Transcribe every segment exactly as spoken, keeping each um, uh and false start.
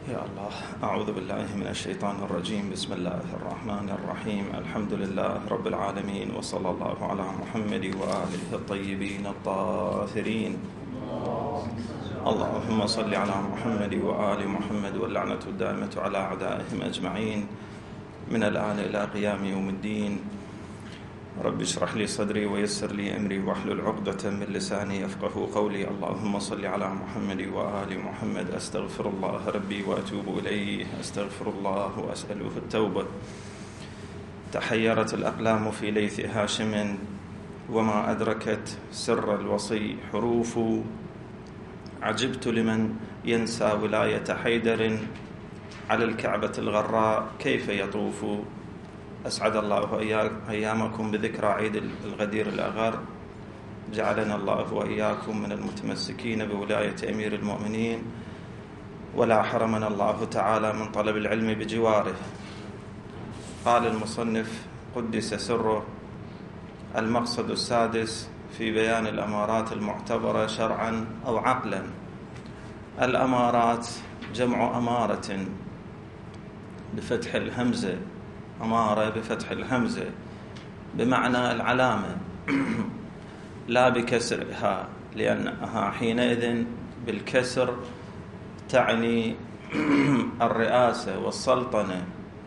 يا الله، أعوذ بالله من الشيطان الرجيم. بسم الله الرحمن الرحيم. الحمد لله رب العالمين، وصلى الله على محمد وآله الطيبين الطاهرين. اللهم صل على محمد وآل محمد، واللعنة الدائمة على أعدائهم أجمعين من الآن إلى قيام يوم الدين. رب اشرح لي صدري ويسر لي أمري واحلل عقدة من لساني يفقه قولي. اللهم صل على محمد وآل محمد. أستغفر الله ربي وأتوب إليه، أستغفر الله وأسأله التوبة. تحيرت الأقلام في ليث هاشم وما أدركت سر الوصي حروف. عجبت لمن ينسى ولاية حيدر على الكعبة الغراء كيف يطوف. أسعد الله أيامكم بذكرى عيد الغدير الأغر. جعلنا الله وإياكم من المتمسكين بولاية أمير المؤمنين، ولا حرمنا الله تعالى من طلب العلم بجواره. قال المصنف قدس سره: المقصد السادس في بيان الأمارات المعتبرة شرعا أو عقلا. الأمارات جمع أمارة بفتح الهمزة، أمارة بفتح الهمزة بمعنى العلامة لا بكسرها، لأنها حينئذ بالكسر تعني الرئاسة والسلطنة.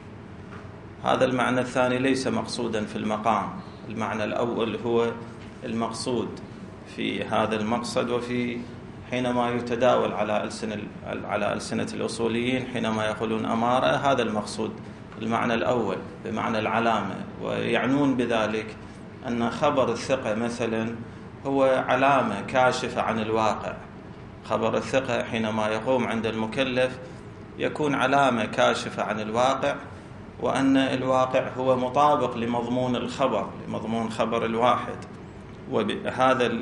هذا المعنى الثاني ليس مقصودا في المقام. المعنى الأول هو المقصود في هذا المقصد، وفي حينما يتداول على ألسنة على ألسنة الأصوليين حينما يقولون أمارة، هذا المقصود المعنى الأول بمعنى العلامة، ويعنون بذلك أن خبر الثقة مثلا هو علامة كاشفة عن الواقع. خبر الثقة حينما يقوم عند المكلف يكون علامة كاشفة عن الواقع، وأن الواقع هو مطابق لمضمون الخبر، لمضمون خبر الواحد. وبهذا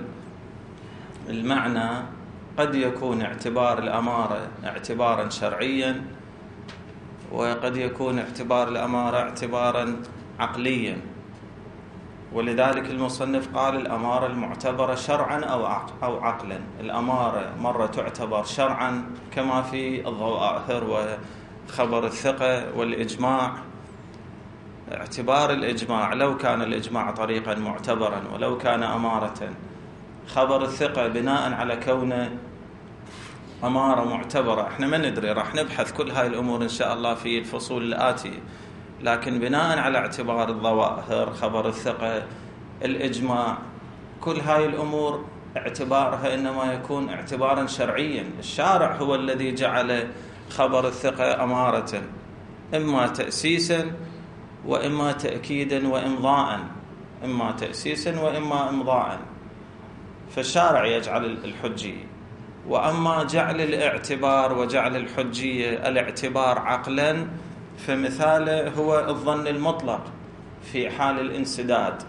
المعنى قد يكون اعتبار الأمارة اعتبارا شرعيا، وقد يكون اعتبار الأمارة اعتبارا عقليا. ولذلك المصنف قال الأمارة المعتبرة شرعا أو عقلا. الأمارة مرة تعتبر شرعا كما في الظواهر وخبر الثقة والإجماع. اعتبار الإجماع لو كان الإجماع طريقا معتبرا ولو كان أمارة. خبر الثقة بناء على كونه أمارة معتبرة، احنا ما ندري، راح نبحث كل هاي الأمور إن شاء الله في الفصول الآتية، لكن بناء على اعتبار الظواهر، خبر الثقة، الإجماع، كل هاي الأمور اعتبارها إنما يكون اعتبارا شرعيا. الشارع هو الذي جعل خبر الثقة أمارة، إما تأسيسا وإما تأكيدا وإمضاء، إما تأسيسا وإما إمضاء، فالشارع يجعل الحجية. وأما جعل الاعتبار وجعل الحجية الاعتبار عقلا، فمثاله هو الظن المطلق في حال الانسداد.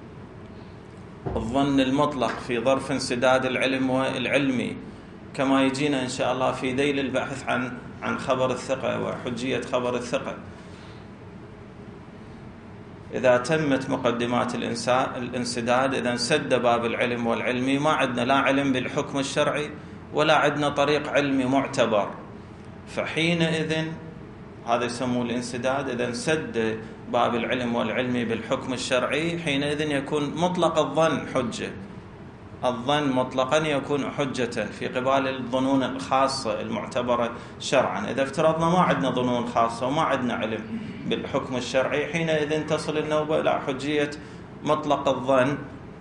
الظن المطلق في ظرف انسداد العلم والعلمي، كما يجينا إن شاء الله في ذيل البحث عن عن خبر الثقة وحجية خبر الثقة. إذا تمت مقدمات الانسداد، إذا انسد باب العلم والعلمي، ما عندنا لا علم بالحكم الشرعي ولا عندنا طريق علمي معتبر، فحينئذ هذا يسموه الانسداد. إذا انسد باب العلم والعلمي بالحكم الشرعي، حينئذ يكون مطلق الظن حجة. الظن مطلقا يكون حجة في قبال الظنون الخاصة المعتبرة شرعا. إذا افترضنا ما عندنا ظنون خاصة وما عندنا علم بالحكم الشرعي، حينئذ تصل النوبة إلى حجية مطلق الظن،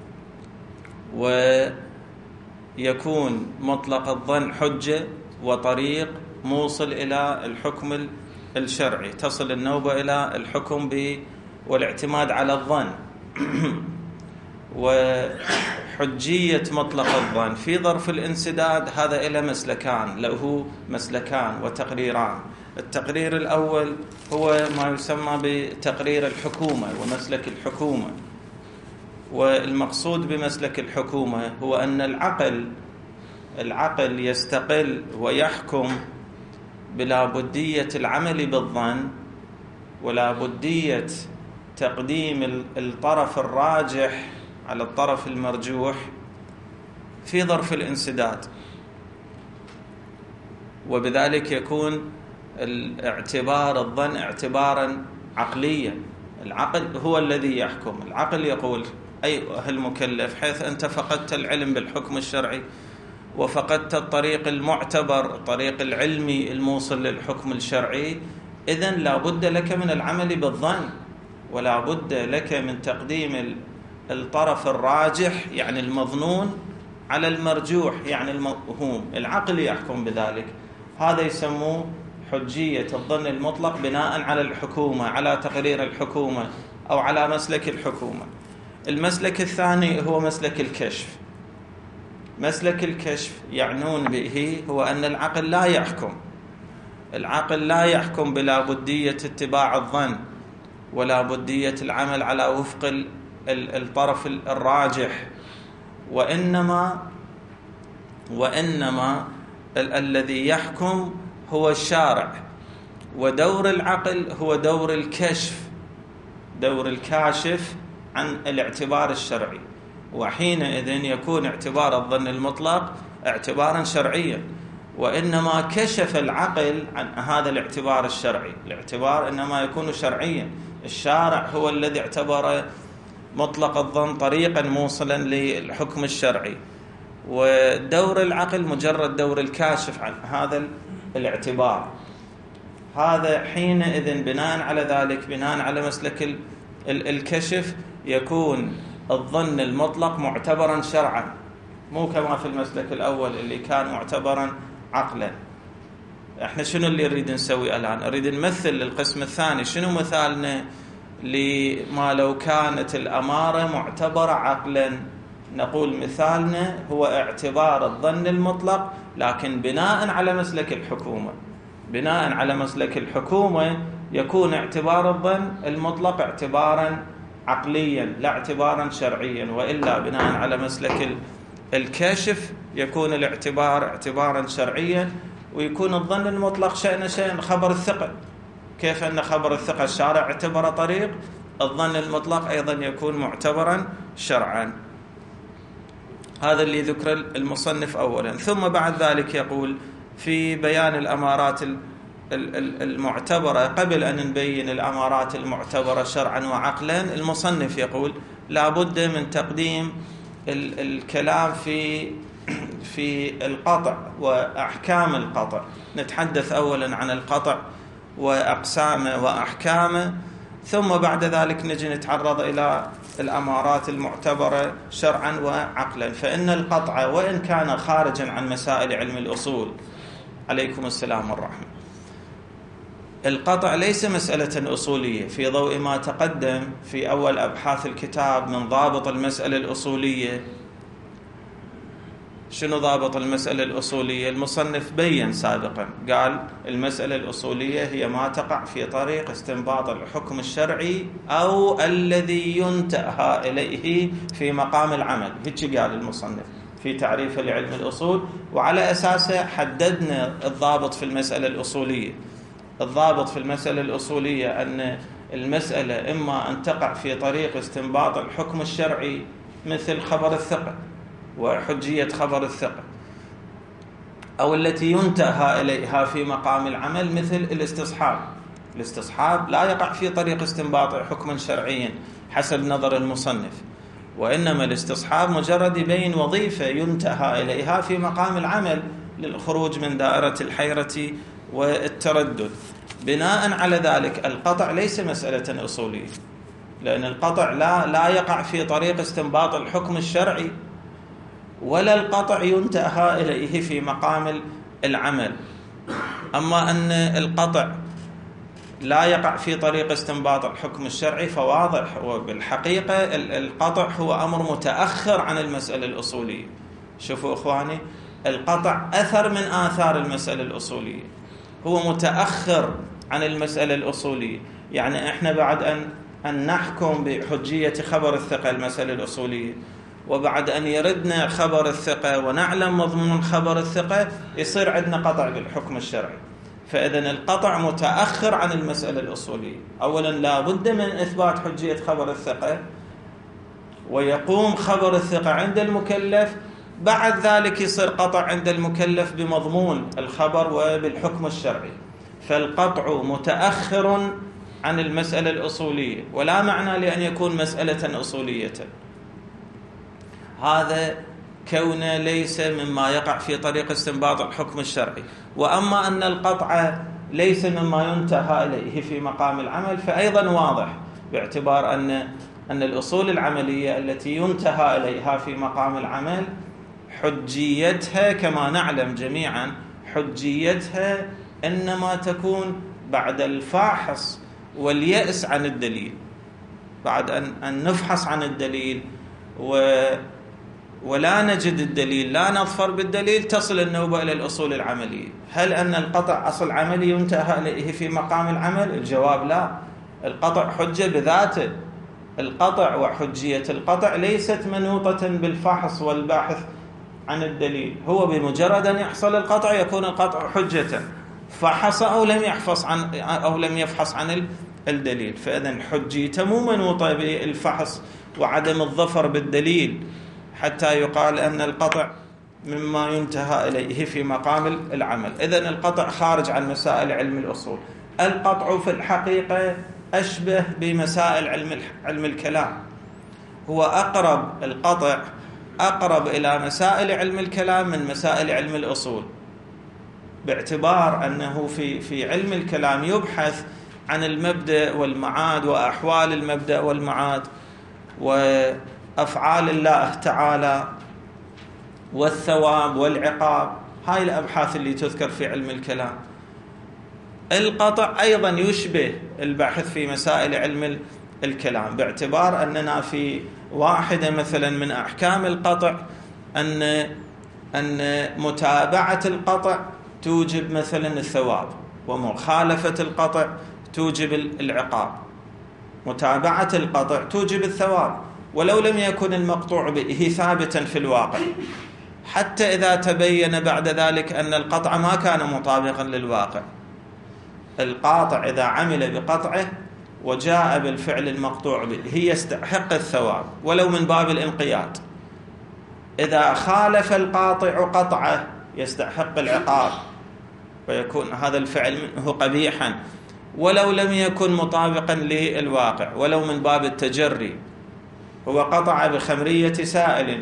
ويكون مطلق الظن حجة وطريق موصل إلى الحكم الشرعي. تصل النوبة إلى الحكم والاعتماد على الظن. وحجية مطلق الظن في ظرف الانسداد هذا إلى مسلكان، له مسلكان وتقريران. التقرير الأول هو ما يسمى بتقرير الحكومة ومسلك الحكومة. والمقصود بمسلك الحكومة هو أن العقل العقل يستقل ويحكم بلا بدية العمل بالظن، ولا بدية تقديم الطرف الراجح على الطرف المرجوح في ظرف الانسداد. وبذلك يكون الاعتبار الظن اعتبارا عقليا. العقل هو الذي يحكم. العقل يقول أيها المكلف، حيث أنت فقدت العلم بالحكم الشرعي وفقدت الطريق المعتبر، الطريق العلمي الموصل للحكم الشرعي، إذن لا بد لك من العمل بالظن، ولا بد لك من تقديم الطرف الراجح يعني المظنون على المرجوح يعني الموهوم. العقل يحكم بذلك. هذا يسموه حجية الظن المطلق بناء على الحكومة، على تقرير الحكومة أو على مسلك الحكومة. المسلك الثاني هو مسلك الكشف. مسلك الكشف يعنون به هو أن العقل لا يحكم. العقل لا يحكم بلا بدية اتباع الظن ولا بدية العمل على وفق الطرف الراجح، وإنما وإنما ال الذي يحكم هو الشارع، ودور العقل هو دور الكشف، دور الكاشف عن الاعتبار الشرعي. وحينئذ يكون اعتبار الظن المطلق اعتبارا شرعيا، وإنما كشف العقل عن هذا الاعتبار الشرعي. الاعتبار إنما يكون شرعيا. الشارع هو الذي اعتبر مطلق الظن طريقا موصلا للحكم الشرعي، ودور العقل مجرد دور الكاشف عن هذا الاعتبار. هذا حينئذ بناء على ذلك، بناء على مسلك الكشف، يكون الظن المطلق معتبرا شرعا، مو كما في المسلك الأول اللي كان معتبرا عقلا. احنا شنو اللي نريد نسوي الآن؟ نريد نمثل للقسم الثاني. شنو مثالنا لما لو كانت الأمارة معتبرة عقلا؟ نقول مثالنا هو اعتبار الظن المطلق لكن بناء على مسلك الحكومة. بناء على مسلك الحكومة يكون اعتبار الظن المطلق اعتبارا عقليا لا اعتبارا شرعيا، وإلا بناء على مسلك الكشف يكون الاعتبار اعتبارا شرعيا، ويكون الظن المطلق شأن شأن خبر الثقة. كيف أن خبر الثقة الشارع اعتبر طريق، الظن المطلق أيضا يكون معتبرا شرعا. هذا اللي ذكر المصنف أولا. ثم بعد ذلك يقول في بيان الأمارات المعتبرة، قبل أن نبين الأمارات المعتبرة شرعا وعقلا، المصنف يقول لا بد من تقديم الكلام في في القطع وأحكام القطع. نتحدث أولا عن القطع وأقسامه وأحكامه، ثم بعد ذلك نجي نتعرض إلى الأمارات المعتبرة شرعا وعقلا. فإن القطع وإن كان خارجا عن مسائل علم الأصول، عليكم السلام والرحمة، القطع ليس مسألة أصولية في ضوء ما تقدم في أول أبحاث الكتاب من ضابط المسألة الأصولية. شنو ضابط المسألة الأصولية؟ المصنف بيّن سابقا، قال المسألة الأصولية هي ما تقع في طريق استنباط الحكم الشرعي أو الذي ينتهى إليه في مقام العمل. هيك قال المصنف في تعريف لعلم الأصول، وعلى أساسه حددنا الضابط في المسألة الأصولية. الضابط في المسألة الأصولية أن المسألة إما أن تقع في طريق استنباط الحكم الشرعي مثل خبر الثقة وحجية خبر الثقة، أو التي ينتهى إليها في مقام العمل مثل الاستصحاب. الاستصحاب لا يقع في طريق استنباط حكم شرعي حسب نظر المصنف، وإنما الاستصحاب مجرد يبين وظيفة ينتهى إليها في مقام العمل للخروج من دائرة الحيرة والتردد. بناء على ذلك القطع ليس مسألة أصولية، لأن القطع لا لا يقع في طريق استنباط الحكم الشرعي، ولا القطع ينتهى إليه في مقام العمل. أما أن القطع لا يقع في طريق استنباط الحكم الشرعي فواضح، وبالحقيقة القطع هو أمر متأخر عن المسألة الأصولية. شوفوا إخواني، القطع أثر من آثار المسألة الأصولية، هو متأخر عن المسألة الأصولية. يعني إحنا بعد أن أن نحكم بحجية خبر الثقة المسألة الأصولية، وبعد أن يردنا خبر الثقة ونعلم مضمون خبر الثقة، يصير عندنا قطع بالحكم الشرعي. فإذن القطع متأخر عن المسألة الأصولية. أولا لا بد من إثبات حجية خبر الثقة، ويقوم خبر الثقة عند المكلف، بعد ذلك يصير قطع عند المكلف بمضمون الخبر وبالحكم الشرعي. فالقطع متأخر عن المسألة الأصولية، ولا معنى لأن يكون مسألة أصولية. هذا كونه ليس مما يقع في طريق استنباط الحكم الشرعي. وأما أن القطع ليس مما ينتهى إليه في مقام العمل فأيضا واضح، باعتبار أن أن الأصول العملية التي ينتهى إليها في مقام العمل حجيتها كما نعلم جميعا، حجيتها إنما تكون بعد الفاحص واليأس عن الدليل، بعد أن, أن نفحص عن الدليل و ولا نجد الدليل، لا نظفر بالدليل، تصل النوبة إلى الأصول العملية. هل أن القطع أصل عملي ينتهى إليه في مقام العمل؟ الجواب لا. القطع حجة بذاته. القطع وحجية القطع ليست منوطة بالفحص والباحث عن الدليل. هو بمجرد أن يحصل القطع يكون القطع حجة، فحص أو لم يحفظ عن أو لم يفحص عن الدليل. فإذن حجيته مو منوطة بالفحص وعدم الظفر بالدليل حتى يقال أن القطع مما ينتهى إليه في مقام العمل. إذن القطع خارج عن مسائل علم الأصول. القطع في الحقيقة أشبه بمسائل علم علم الكلام، هو أقرب القطع أقرب إلى مسائل علم الكلام من مسائل علم الأصول، باعتبار أنه في في علم الكلام يبحث عن المبدأ والمعاد وأحوال المبدأ والمعاد وأفعال الله تعالى والثواب والعقاب، هاي الأبحاث اللي تذكر في علم الكلام. القطع أيضا يشبه البحث في مسائل علم الكلام، باعتبار أننا في واحدة مثلا من أحكام القطع أن أن متابعة القطع توجب مثلا الثواب، ومخالفة القطع توجب العقاب. متابعة القطع توجب الثواب ولو لم يكن المقطوع به ثابتا في الواقع، حتى إذا تبين بعد ذلك أن القطع ما كان مطابقا للواقع. القاطع إذا عمل بقطعه وجاء بالفعل المقطوع به يستحق الثواب ولو من باب الانقياد. إذا خالف القاطع قطعه يستحق العقاب ويكون هذا الفعل منه قبيحا ولو لم يكن مطابقا للواقع، ولو من باب التجري. هو قطع بخمرية سائل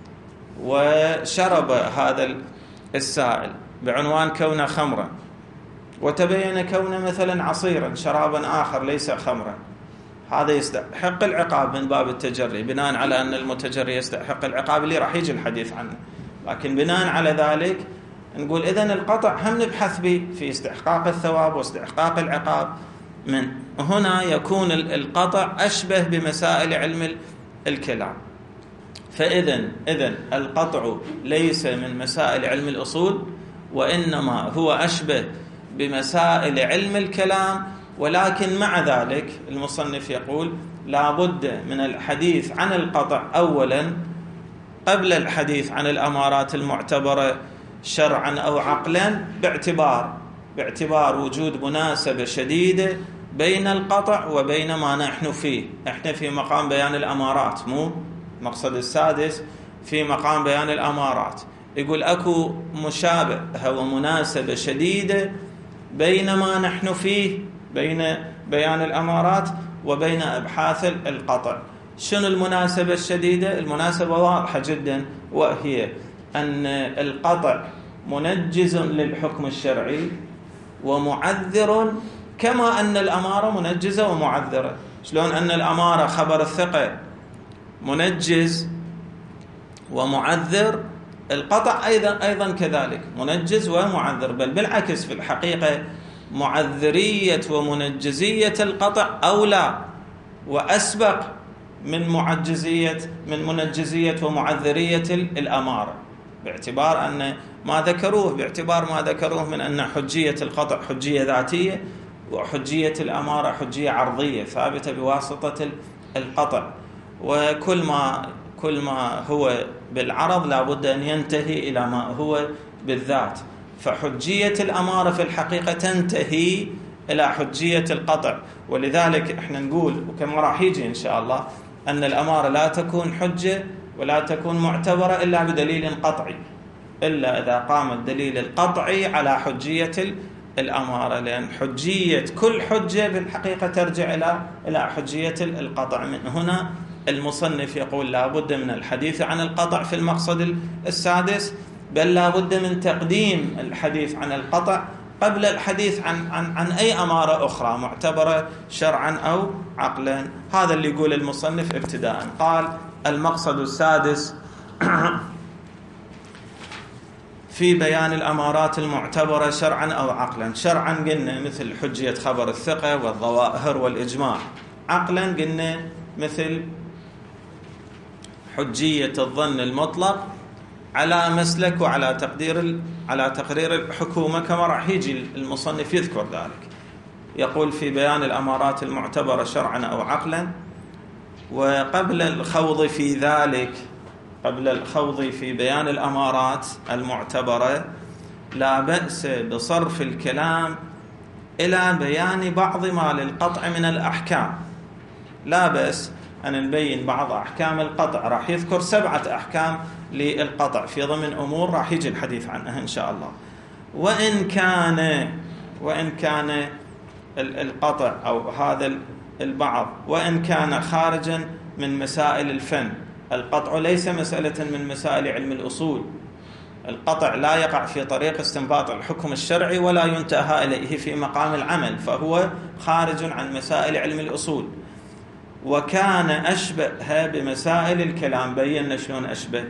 وشرب هذا السائل بعنوان كونه خمرا، وتبين كونه مثلا عصيرا شرابا آخر ليس خمرا، هذا يستحق العقاب من باب التجري، بناء على أن المتجري يستحق العقاب اللي راح يجي الحديث عنه. لكن بناء على ذلك نقول إذن القطع هم نبحث به في استحقاق الثواب واستحقاق العقاب. من هنا يكون القطع أشبه بمسائل علم الكلام. فإذن إذن القطع ليس من مسائل علم الأصول، وإنما هو أشبه بمسائل علم الكلام. ولكن مع ذلك المصنف يقول لا بد من الحديث عن القطع أولا قبل الحديث عن الأمارات المعتبرة شرعا أو عقلا، باعتبار باعتبار وجود مناسبة شديدة بين القطع وبين ما نحن فيه. احنا في مقام بيان الأمارات، مو مقصد السادس في مقام بيان الأمارات. يقول أكو مشابهة ومناسبة شديدة بين ما نحن فيه، بين بيان الأمارات وبين أبحاث القطع. شنو المناسبة الشديدة؟ المناسبة واضحة جدا، وهي أن القطع منجز للحكم الشرعي ومعذر، كما أن الأمارة منجزة ومعذرة. شلون أن الأمارة خبر الثقة منجز ومعذر، القطع أيضا أيضا كذلك منجز ومعذر، بل بالعكس في الحقيقة معذرية ومنجزية القطع أولى وأسبق من معجزية من منجزية ومعذرية الأمارة، باعتبار أن ما ذكروه باعتبار ما ذكروه من أن حجية القطع حجية ذاتية، وحجية الأمارة حجية عرضية ثابتة بواسطة القطع. وكل ما كل ما هو بالعرض لا بد أن ينتهي إلى ما هو بالذات. فحجية الأمارة في الحقيقة تنتهي إلى حجية القطع. ولذلك احنا نقول، وكما راح يجي إن شاء الله، أن الأمارة لا تكون حجة ولا تكون معتبرة إلا بدليل قطعي، إلا إذا قام الدليل القطعي على حجية الأمارة، لأن حجية كل حجة بالحقيقة ترجع إلى إلى حجية القطع. من هنا المصنف يقول لا بد من الحديث عن القطع في المقصد السادس، بل لا بد من تقديم الحديث عن القطع قبل الحديث عن عن عن أي أمارة أخرى معتبرة شرعا أو عقلا. هذا اللي يقول المصنف ابتداء. قال المقصد السادس في بيان الأمارات المعتبرة شرعا أو عقلا. شرعا قلنا مثل حجية خبر الثقة والظواهر والإجماع. عقلا قلنا مثل حجية الظن المطلق على مسلك وعلى تقدير على تقرير الحكومة، كما راح يجي المصنف يذكر ذلك. يقول في بيان الأمارات المعتبرة شرعا أو عقلا. وقبل الخوض في ذلك، قبل الخوض في بيان الأمارات المعتبرة، لا بأس بصرف الكلام إلى بيان بعض ما للقطع من الأحكام. لا بأس أن نبين بعض أحكام القطع. راح يذكر سبعة أحكام للقطع في ضمن أمور راح يجي الحديث عنها إن شاء الله. وإن كان وإن كان القطع أو هذا البعض وإن كان خارجا من مسائل الفن. القطع ليس مسألة من مسائل علم الأصول. القطع لا يقع في طريق استنباط الحكم الشرعي ولا ينتهى إليه في مقام العمل، فهو خارج عن مسائل علم الأصول. وكان أشبه بمسائل الكلام. بينا شلون أشبه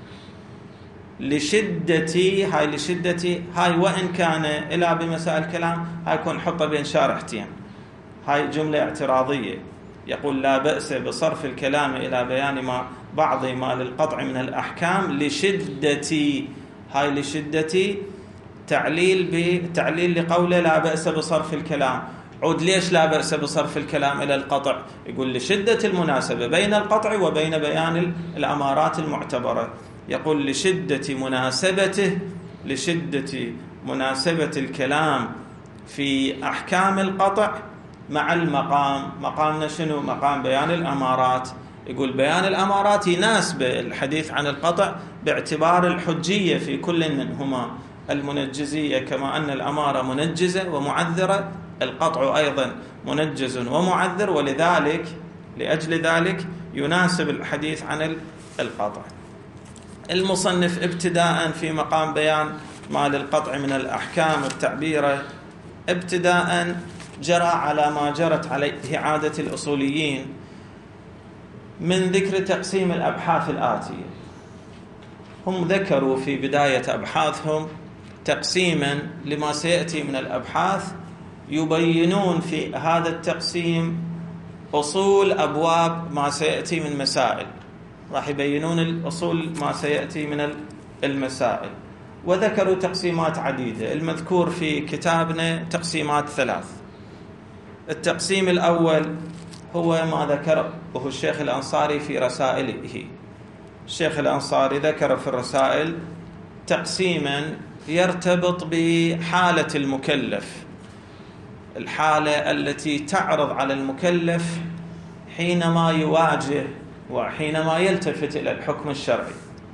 لشدتي هاي لشدتي هاي وإن كان إلى بمسائل الكلام، هاي يكون نحطها بين شارحتين. هاي جملة اعتراضية. يقول لا بأس بصرف الكلام إلى بيان ما بعض ما للقطع من الأحكام لشدتي. هاي لشدتي تعليل بتعليل لقوله لا بأس بصرف الكلام. عود ليش لا بأس بصرف الكلام إلى القطع؟ يقول لشدة المناسبة بين القطع وبين بيان الأمارات المعتبرة. يقول لشدة مناسبته لشدة مناسبة الكلام في أحكام القطع مع المقام. مقامنا شنو؟ مقام بيان الأمارات. يقول بيان الأمارات يناسب الحديث عن القطع باعتبار الحجية في كل منهما. المنجزية كما أن الأمارة منجزة ومعذرة، القطع أيضا منجز ومعذر، ولذلك لأجل ذلك يناسب الحديث عن القطع. المصنف ابتداء في مقام بيان ما للقطع من الأحكام التعبيرة ابتداء جرى على ما جرت عليه عادة الأصوليين من ذكر تقسيم الأبحاث الآتية. هم ذكروا في بداية أبحاثهم تقسيما لما سيأتي من الأبحاث، يبينون في هذا التقسيم أصول أبواب ما سيأتي من مسائل. راح يبينون الأصول ما سيأتي من المسائل. وذكروا تقسيمات عديدة. المذكور في كتابنا تقسيمات ثلاث. التقسيم الأول هو ما ذكره الشيخ الأنصاري في رسائله. الشيخ الأنصاري ذكر في الرسائل تقسيما يرتبط بحالة المكلف، الحالة التي تعرض على المكلف حينما يواجه وحينما يلتفت إلى الحكم الشرعي.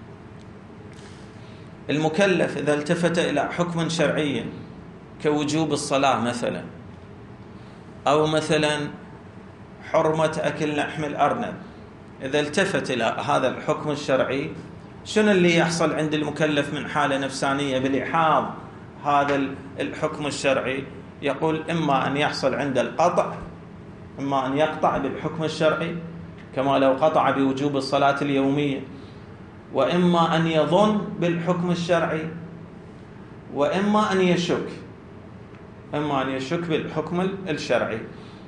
المكلف إذا التفت إلى حكم شرعي كوجوب الصلاة مثلا، أو مثلا حرمة أكل لحم الأرنب، إذا التفت إلى هذا الحكم الشرعي، شنو اللي يحصل عند المكلف من حالة نفسانية بلحاظ هذا الحكم الشرعي؟ يقول إما أن يحصل عند القطع، إما أن يقطع بالحكم الشرعي كما لو قطع بوجوب الصلاة اليومية، وإما أن يظن بالحكم الشرعي، وإما أن يشك إما أن يشك بالحكم الشرعي.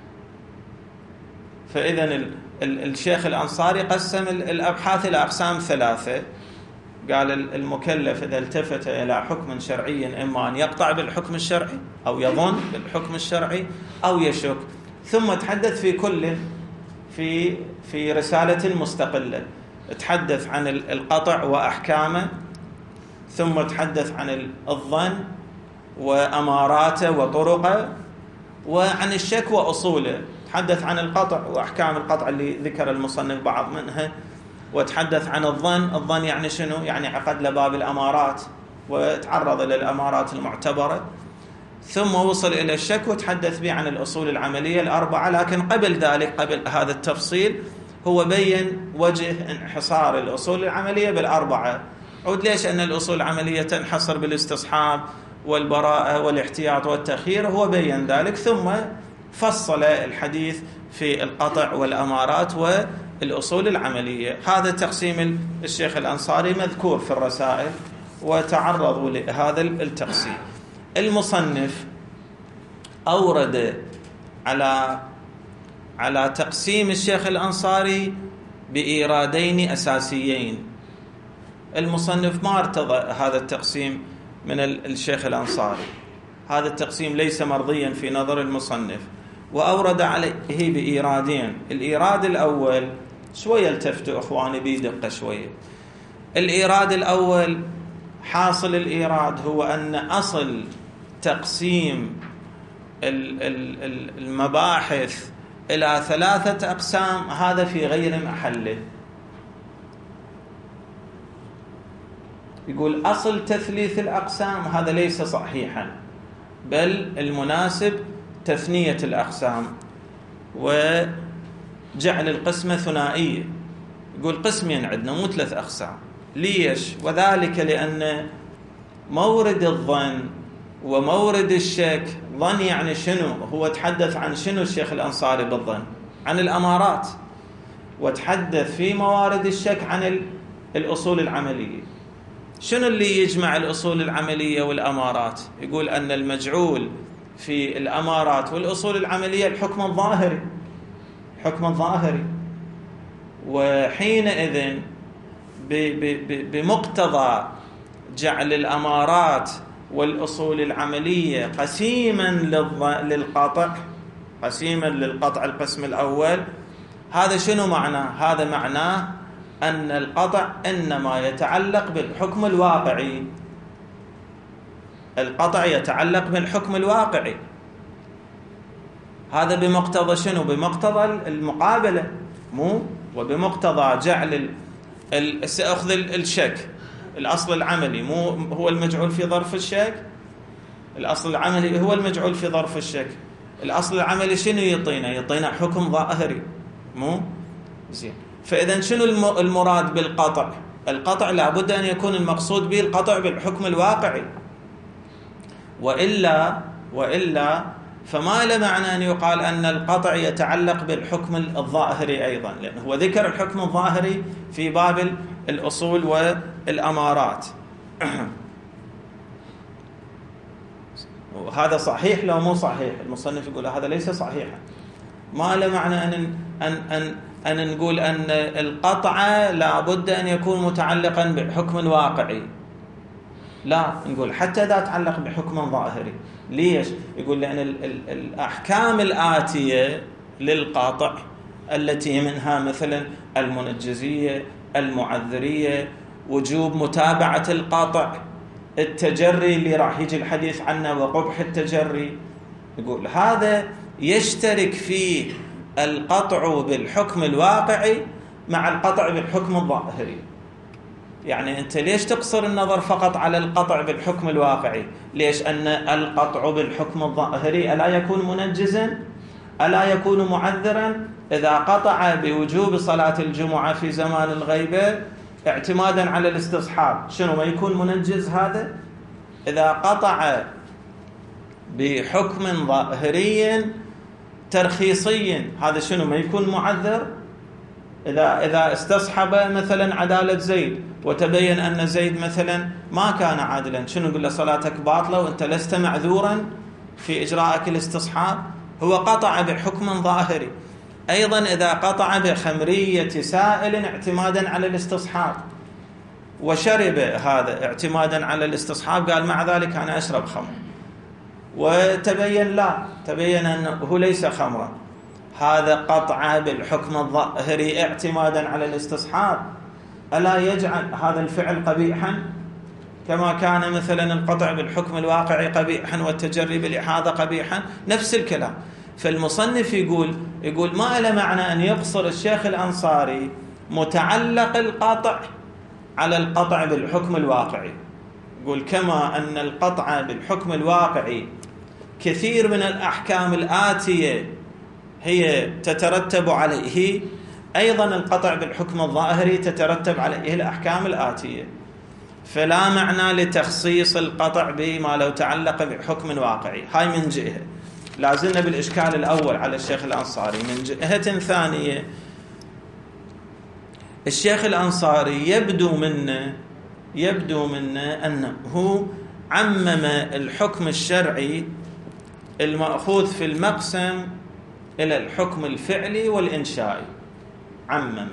فإذا الشيخ الأنصاري قسم الأبحاث إلى أقسام ثلاثة. قال المكلف إذا التفت إلى حكم شرعي إما أن يقطع بالحكم الشرعي أو يظن بالحكم الشرعي أو يشك. ثم تحدث في كل في في رسالة مستقلة، تحدث عن القطع وأحكامه، ثم تحدث عن الظن وأماراته وطرقه، وعن الشك وأصوله. تحدث عن القطع وأحكام القطع اللي ذكر المصنف بعض منها، وتحدث عن الظن. الظن يعني شنو؟ يعني عقد لباب الأمارات وتعرض إلى الأمارات المعتبرة. ثم وصل إلى الشك وتحدث به عن الأصول العملية الأربعة. لكن قبل ذلك، قبل هذا التفصيل، هو بين وجه انحصار الأصول العملية بالأربعة. عود ليش أن الأصول العملية تنحصر بالاستصحاب والبراءة والاحتياط والتخيير، هو بين ذلك، ثم فصل الحديث في القطع والأمارات والأصول العملية. هذا تقسيم الشيخ الأنصاري مذكور في الرسائل وتعرضوا لهذا التقسيم. المصنف أورد على على تقسيم الشيخ الأنصاري بإيرادين أساسيين. المصنف ما ارتضى هذا التقسيم من الشيخ الأنصاري، هذا التقسيم ليس مرضيا في نظر المصنف، وأورد عليه بإيرادين. الإيراد الأول شوية التفتوا إخواني بدقة شوية. الإيراد الأول، حاصل الإيراد هو أن أصل تقسيم المباحث إلى ثلاثة أقسام هذا في غير محله. يقول أصل تثليث الأقسام هذا ليس صحيحا، بل المناسب تثنية الأقسام وجعل القسمة ثنائية. يقول قسمين عندنا مو ثلاث أقسام. ليش؟ وذلك لأن مورد الظن ومورد الشك، ظن يعني شنو؟ هو تحدث عن شنو الشيخ الأنصاري بالظن؟ عن الأمارات. وتحدث في موارد الشك عن الأصول العملية. شنو اللي يجمع الأصول العملية والأمارات؟ يقول أن المجعول في الأمارات والأصول العملية الحكم الظاهري، حكم الظاهري. وحينئذ بمقتضى جعل الأمارات والأصول العملية قسيما للقطع، قسيما للقطع القسم الأول، هذا شنو معناه؟ هذا معناه أن القطع إنما يتعلق بالحكم الواقعي. القطع يتعلق بالحكم الواقعي. هذا بمقتضى شنو؟ بمقتضى المقابلة، مو وبمقتضى جعل سأخذ الشك الأصل العملي، مو هو المجعول في ظرف الشك؟ الأصل العملي هو المجعول في ظرف الشك. الأصل العملي شنو يعطينا؟ يعطينا حكم ظاهري، مو زين. فإذا شنو المراد بالقطع؟ القطع لابد أن يكون المقصود به القطع بالحكم الواقعي، وإلا وإلا فما له معنى أن يقال أن القطع يتعلق بالحكم الظاهري أيضا، لأنه هو ذكر الحكم الظاهري في باب الأصول والأمارات. وهذا صحيح لو مو صحيح؟ المصنف يقول هذا ليس صحيحا. ما له معنى أن أن أن أن نقول أن القطع لابد أن يكون متعلقا بحكم واقعي. لا، نقول حتى إذا تعلق بحكم ظاهري. ليش؟ يقول لأن الأحكام الآتية للقاطع التي منها مثلا المنجزية، المعذرية، وجوب متابعة القاطع، التجري اللي راح يجي الحديث عنه وقبح التجري، يقول هذا يشترك فيه القطع بالحكم الواقعي مع القطع بالحكم الظاهري. يعني أنت ليش تقصر النظر فقط على القطع بالحكم الواقعي؟ ليش؟ أن القطع بالحكم الظاهري ألا يكون منجزا؟ ألا يكون معذرا؟ إذا قطع بوجوب صلاة الجمعة في زمان الغيبة اعتمادا على الاستصحاب، شنو ما يكون منجز هذا؟ إذا قطع بحكم ظاهري ترخيصي، هذا شنو ما يكون معذر؟ إذا إذا استصحب مثلا عدالة زيد وتبين أن زيد مثلا ما كان عادلا، شنو نقول له؟ صلاتك باطلة وأنت لست معذورا في إجراءك الاستصحاب. هو قطع بحكم ظاهري. أيضا إذا قطع بخمرية سائل اعتمادا على الاستصحاب وشرب هذا اعتمادا على الاستصحاب، قال مع ذلك أنا أشرب خمر، وتبين لا، تبين أنه ليس خمرا، هذا قطع بالحكم الظاهري اعتمادا على الاستصحاب. ألا يجعل هذا الفعل قبيحا كما كان مثلا القطع بالحكم الواقعي قبيحا والتجري بالإحاطة قبيحا؟ نفس الكلام. فالمصنف يقول يقول ما له معنى أن يقصر الشيخ الأنصاري متعلق القطع على القطع بالحكم الواقعي. يقول كما أن القطع بالحكم الواقعي كثير من الأحكام الآتية هي تترتب عليه، أيضا القطع بالحكم الظاهري تترتب عليه الأحكام الآتية، فلا معنى لتخصيص القطع بما لو تعلق بحكم واقعي. هاي من جهة. لازلنا بالإشكال الأول على الشيخ الأنصاري. من جهة ثانية، الشيخ الأنصاري يبدو منه يبدو منه أنه عمم الحكم الشرعي المأخوذ في المقسم إلى الحكم الفعلي والإنشائي. عمم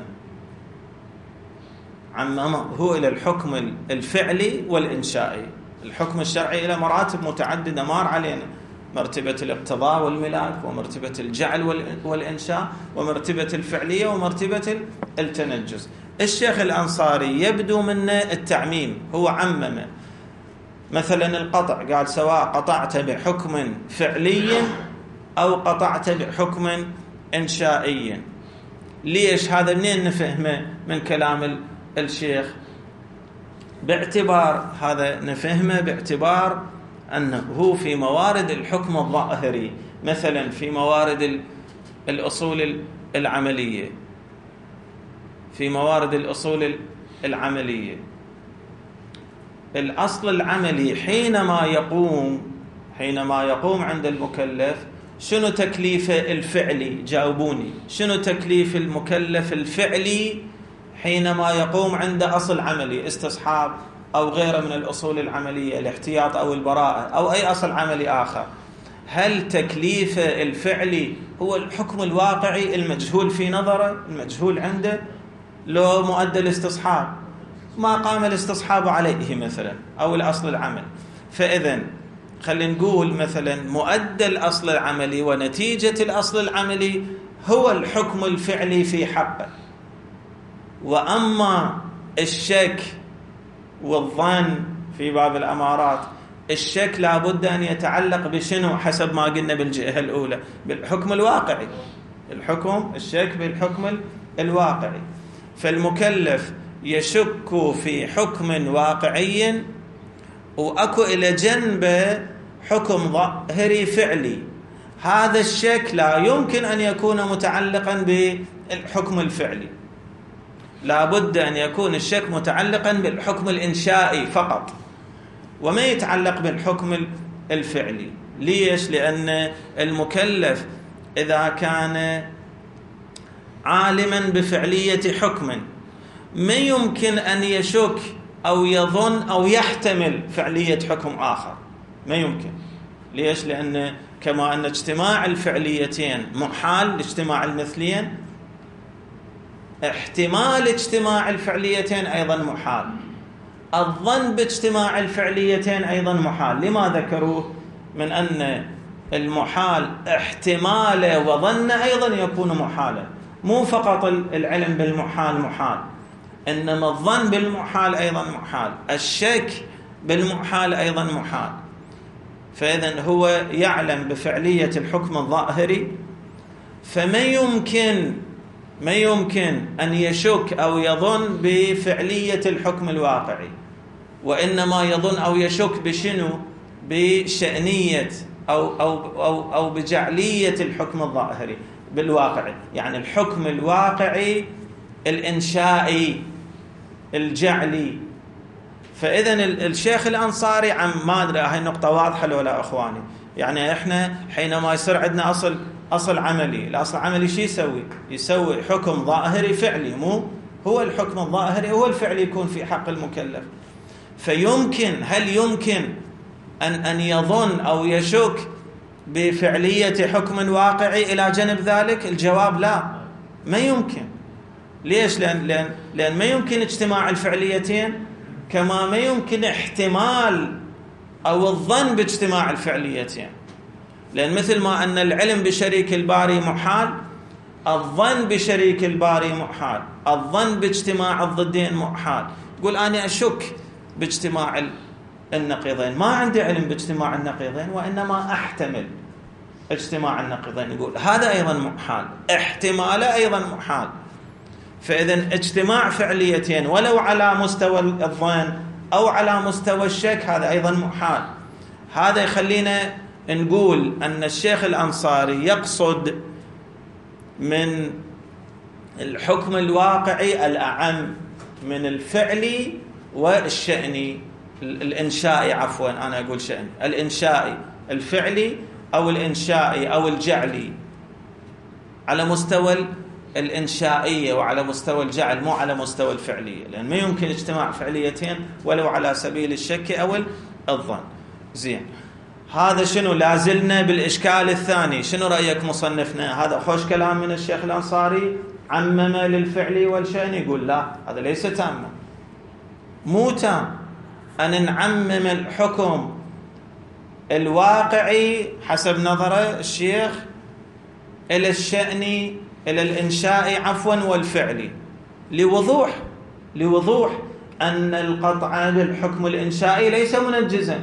عممه إلى الحكم الفعلي والإنشائي. الحكم الشرعي إلى مراتب متعددة مار علينا: مرتبة الاقتضاء والملاك، ومرتبة الجعل والإنشاء، ومرتبة الفعلية، ومرتبة التنجز. الشيخ الأنصاري يبدو منه التعميم، هو عمم مثلا القطع، قال سواء قطعت بحكم فعلي أو قطعت بحكم إنشائي. ليش هذا؟ منين نفهمه؟ من كلام الشيخ، باعتبار هذا نفهمه باعتبار أنه في موارد الحكم الظاهري، مثلا في موارد الأصول العملية في موارد الأصول العملية الأصل العملي حينما يقوم حينما يقوم عند المكلف، شنو تكليفه الفعلي؟ جاوبوني، شنو تكليف المكلف الفعلي حينما يقوم عند أصل عملي، استصحاب أو غيره من الأصول العملية، الاحتياط أو البراءة أو أي أصل عملي آخر؟ هل تكليفه الفعلي هو الحكم الواقعي المجهول في نظره، المجهول عنده، لو مؤدى الاستصحاب ما قام الاستصحاب عليه مثلا، أو الأصل العمل؟ فإذا خلينا نقول مثلا مؤدى الأصل العملي ونتيجة الأصل العملي هو الحكم الفعلي في حقه. وأما الشك والظن في باب الأمارات، الشك لابد أن يتعلق بشنو؟ حسب ما قلنا بالجهة الأولى، بالحكم الواقعي. الحكم الشك بالحكم الواقعي. فالمكلف يشك في حكم واقعي وأكو إلى جنبه حكم ظاهري فعلي، هذا الشك لا يمكن أن يكون متعلقا بالحكم الفعلي، لابد أن يكون الشك متعلقا بالحكم الإنشائي فقط، وما يتعلق بالحكم الفعلي. ليش؟ لأن المكلف إذا كان عالما بفعلية حكم ما يمكن أن يشك أو يظن أو يحتمل فعلية حكم آخر، ما يمكن. ليش؟ لأن كما أن اجتماع الفعليتين محال، الاجتماع المثلين، احتمال اجتماع الفعليتين أيضا محال، الظن باجتماع الفعليتين أيضا محال. لما ذكروه؟ من أن المحال احتمال وظن أيضا يكون محالا، مو فقط العلم بالمحال محال، إنما الظن بالمحال أيضا محال، الشك بالمحال أيضا محال. فإذن هو يعلم بفعلية الحكم الظاهري، فما يمكن ما يمكن أن يشك أو يظن بفعلية الحكم الواقعي، وإنما يظن أو يشك بشنو؟ بشأنية أو, أو, أو, أو بجعلية الحكم الظاهري بالواقعي، يعني الحكم الواقعي الإنشائي الجعلي. فإذن الشيخ الأنصاري عم ما أدري هاي النقطة واضحة لو لا أخواني؟ يعني إحنا حينما يصير عندنا أصل أصل عملي، الأصل العملي شو يسوي؟ يسوي حكم ظاهري فعلي، مو هو الحكم الظاهري هو الفعلي يكون في حق المكلف. فيمكن هل يمكن أن أن يظن أو يشك بفعلية حكم واقعي إلى جانب ذلك؟ الجواب لا، ما يمكن. ليش؟ لأن لأن لأن ما يمكن اجتماع الفعليتين، كما ما يمكن احتمال أو الظن باجتماع الفعليتين. لأن مثل ما أن العلم بشريك الباري محال، الظن بشريك الباري محال، الظن باجتماع الضدين محال. تقول أنا أشك باجتماع النقيضين، ما عندي علم باجتماع النقيضين، وإنما أحتمل اجتماع النقيضين، يقول هذا أيضا محال، احتماله أيضا محال. فإذن اجتماع فعليتين ولو على مستوى الظن أو على مستوى الشك هذا أيضا محال. هذا يخلينا نقول أن الشيخ الأنصاري يقصد من الحكم الواقعي الأعم من الفعلي والشأني، الإنشائي عفوا أنا أقول شأني، الإنشائي الفعلي أو الإنشائي أو الجعلي على مستوى الإنشائية وعلى مستوى الجعل، مو على مستوى الفعلية، لأن ما يمكن اجتماع فعليتين ولو على سبيل الشك أو الظن. زين، هذا شنو؟ لازلنا بالإشكال الثاني. شنو رأيك مصنفنا؟ هذا خوش كلام من الشيخ الأنصاري، عمم للفعل والشأن. يقول لا، هذا ليس تاما، مو تام أن نعمم الحكم الواقعي حسب نظره الشيخ إلى الشأني إلى الإنشائي عفوا والفعلي، لوضوح لوضوح أن القطع بالحكم الإنشائي ليس منجزا،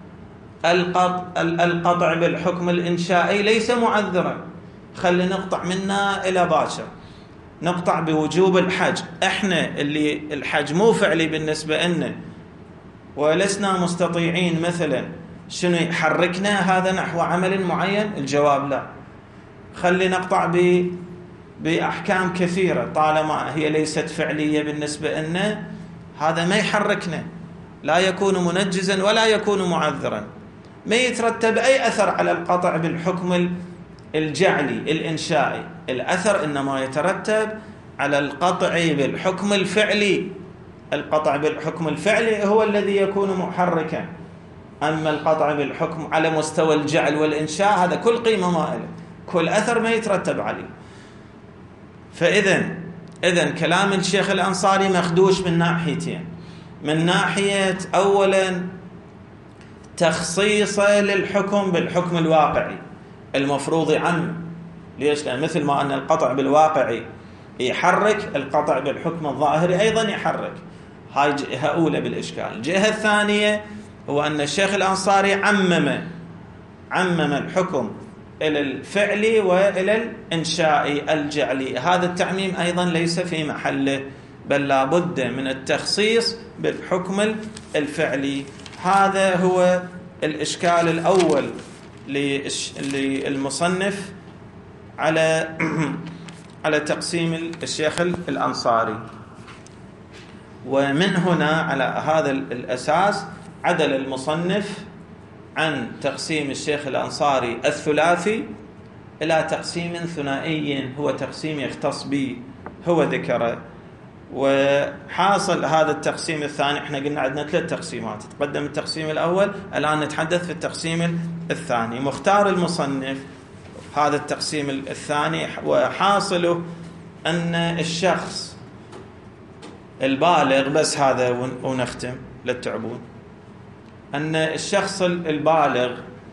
القطع بالحكم الإنشائي ليس معذرا. خلي نقطع منا إلى باكر، نقطع بوجوب الحج. احنا اللي الحج مو فعلي بالنسبة لنا ولسنا مستطيعين مثلا شنو يحركنا هذا نحو عمل معين، الجواب لا. خلي نقطع ب بأحكام كثيرة طالما هي ليست فعلية بالنسبة لنا، هذا ما يحركنا، لا يكون منجزا ولا يكون معذرا، ما يترتب أي أثر على القطع بالحكم الجعلي الإنشائي. الأثر إنما يترتب على القطع بالحكم الفعلي. القطع بالحكم الفعلي هو الذي يكون محركا، أما القطع بالحكم على مستوى الجعل والإنشاء هذا كل قيمة ما له، كل أثر ما يترتب عليه. فإذا إذن كلام الشيخ الأنصاري مخدوش من ناحيتين. من ناحية أولا تخصيصه للحكم بالحكم الواقعي المفروض عنه. ليش؟ لأن مثل ما أن القطع بالواقعي يحرك، القطع بالحكم الظاهري أيضا يحرك. هاي جهة أولى بالإشكال. الجهة الثانية هو أن الشيخ الأنصاري عمم عمم الحكم إلى الفعلي وإلى الإنشائي الجعلي. هذا التعميم أيضا ليس في محله، بل لا بد من التخصيص بالحكم الفعلي. هذا هو الإشكال الأول للمصنف على على تقسيم الشيخ الأنصاري. ومن هنا على هذا الأساس عدل المصنف عن تقسيم الشيخ الأنصاري الثلاثي إلى تقسيم ثنائي هو تقسيم يختص به هو ذكره. وحاصل هذا التقسيم الثاني، احنا قلنا عندنا ثلاث تقسيمات، تقدم التقسيم الأول، الآن نتحدث في التقسيم الثاني. مختار المصنف هذا التقسيم الثاني، وحاصله أن الشخص البالغ، بس هذا ونختم لا تتعبون، أن الشخص البالغ